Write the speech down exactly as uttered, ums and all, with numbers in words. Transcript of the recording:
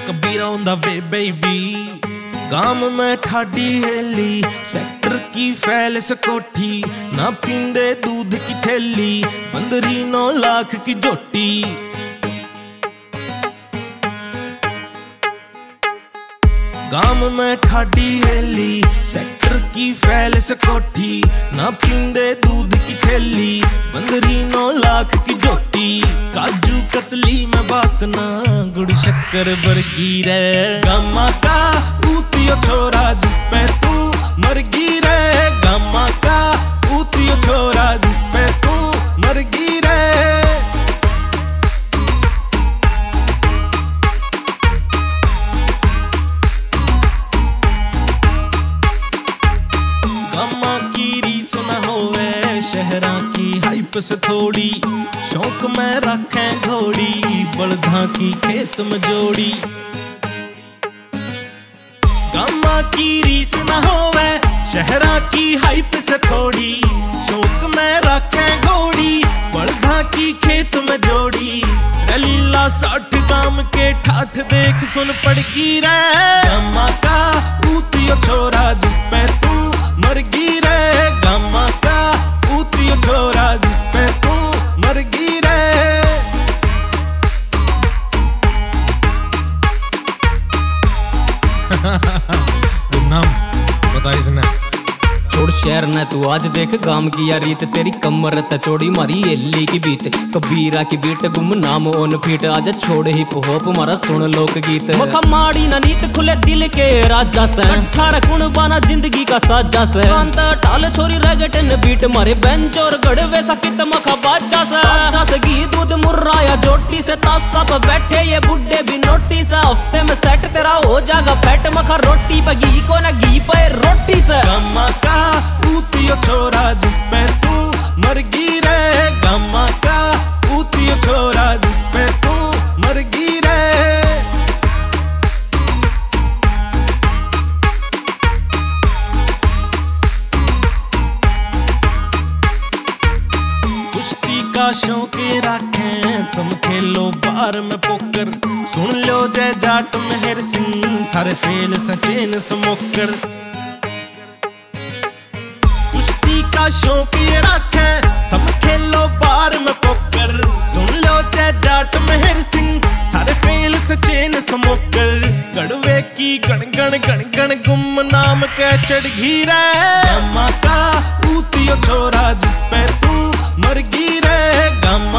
कबीरा होंदा वे बेबी गाम में ठाडी हेली सेक्टर की फैल सकोठी ना पींदे दूध की थैली बंदरी नौ लाख की जोटी। गाम में ठाडी हेली सेक्टर की फैल सकोठी ना पींदे दूध की थैली बंदरी नौ लाख की जोटी। काजू कतली में बात ना गुड़ शक्कर बरगी रे गामा का ऊतियो छोरा जिस पे तू मरगी रे गामा का ऊतियो छोरा जिस पे तू मरगी रे। शहरा की हाइप से थोड़ी शौक में रखें घोड़ी बलधा की खेत में जोड़ी। गामा की रीस न होवे शहरा की हाइप से थोड़ी शौक में रखें घोड़ी बलधा की खेत में जोड़ी। दलीला साठ गाम के ठाठ देख सुन पड़गी रे गामा का ऊतियो छोरा जिस पे तू मरगी रे गामा का ऊतियो छोरा जिस पे तू मरगी रे। नाम बता इसने छोड़ शहर न तू आज देख गाम की या रीत तेरी कमर तचोड़ी मारी एली की बीत कबीरा की बीट गुम नाम ओन फीट आज छोड़ ही पोप मारा सुन लोक गीत। मखा माड़ी ना नीत खुले दिल के राजा से अठारह कुण बाना जिंदगी का साजा से कांत टाल छोरी रगटन बीट मारे बेंच और गड़वे सकित मखा बाजा से बाजा से घी दूध मुर्राया जोटी से तासा पे बैठे ये बुड्ढे भी नोटी से हफ्ते में सेट तेरा हो जाएगा पेट मखा रोटी पे घी को ना घी पे रोटी से। गामा का ऊतियो छोरा जिस पे तू मरगी रे गामा का ऊतियो छोरा जिस पे तू मरगी रे। कुश्ती का शौक रखें तुम खेलो बार में पोकर सुन लो जय जाट मेहर सिंह थारे फेल सचेन समोकर। का शौक ये रखे हम खेलो बार में पोकर सुन लो जय जाट मेहर सिंह थारे फेल सचेन समोकर। गड़वे की गण गण गण गण गुम नाम के चढ़गी रे गामा का ऊतियो छोरा जिस पे तू मरगी रे गामा